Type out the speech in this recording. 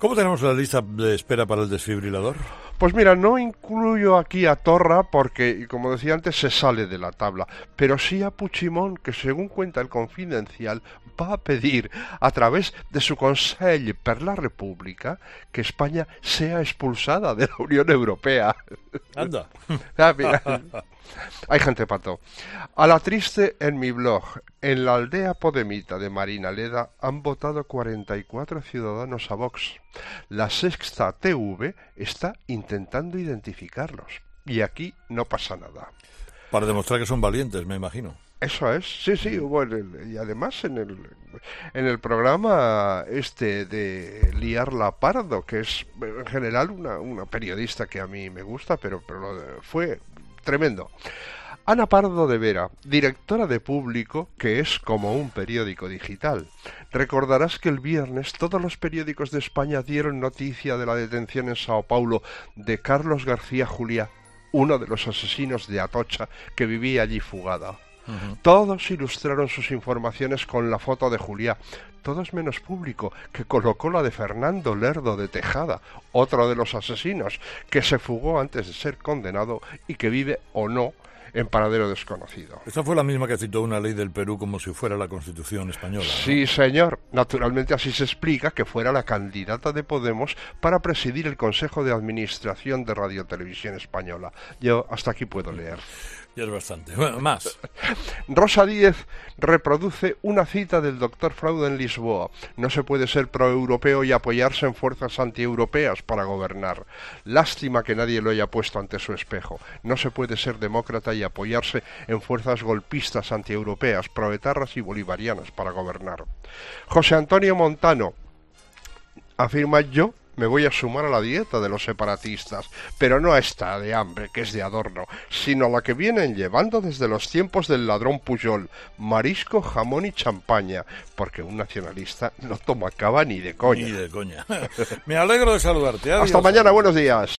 ¿Cómo tenemos la lista de espera para el desfibrilador? Pues mira, no incluyo aquí a Torra porque, como decía antes, se sale de la tabla, pero sí a Puigdemont, que según cuenta el Confidencial, va a pedir a través de su Consell per la República que España sea expulsada de la Unión Europea. Anda. Mira, hay gente pato. A la triste en mi blog, en la aldea podemita de Marinaleda han votado 44 ciudadanos a Vox. La Sexta TV está intentando identificarlos. Y aquí no pasa nada. Para demostrar que son valientes, me imagino. Eso es, sí, bueno, y además en el programa de Liarla Pardo, que es en general una periodista que a mí me gusta, pero fue tremendo. Ana Pardo de Vera, directora de Público, que es como un periódico digital. Recordarás que el viernes todos los periódicos de España dieron noticia de la detención en Sao Paulo de Carlos García Juliá, uno de los asesinos de Atocha que vivía allí fugada. Todos ilustraron sus informaciones con la foto de Juliá, todos menos Público, que colocó la de Fernando Lerdo de Tejada, otro de los asesinos, que se fugó antes de ser condenado y que vive o no en paradero desconocido. Esta fue la misma que citó una ley del Perú como si fuera la Constitución española, ¿no? Sí, señor. Naturalmente así se explica que fuera la candidata de Podemos para presidir el Consejo de Administración de Radio Televisión Española. Yo hasta aquí puedo leer. Ya es bastante. Bueno, más. Rosa Díez reproduce una cita del doctor Freud en Lisboa. No se puede ser proeuropeo y apoyarse en fuerzas antieuropeas para gobernar. Lástima que nadie lo haya puesto ante su espejo. No se puede ser demócrata y apoyarse en fuerzas golpistas antieuropeas, proetarras y bolivarianas para gobernar. José Antonio Montano afirma: yo me voy a sumar a la dieta de los separatistas, pero no a esta de hambre, que es de adorno, sino a la que vienen llevando desde los tiempos del ladrón Pujol: marisco, jamón y champaña, porque un nacionalista no toma cava ni de coña. Ni de coña. Me alegro de saludarte. Adiós. Hasta mañana, buenos días.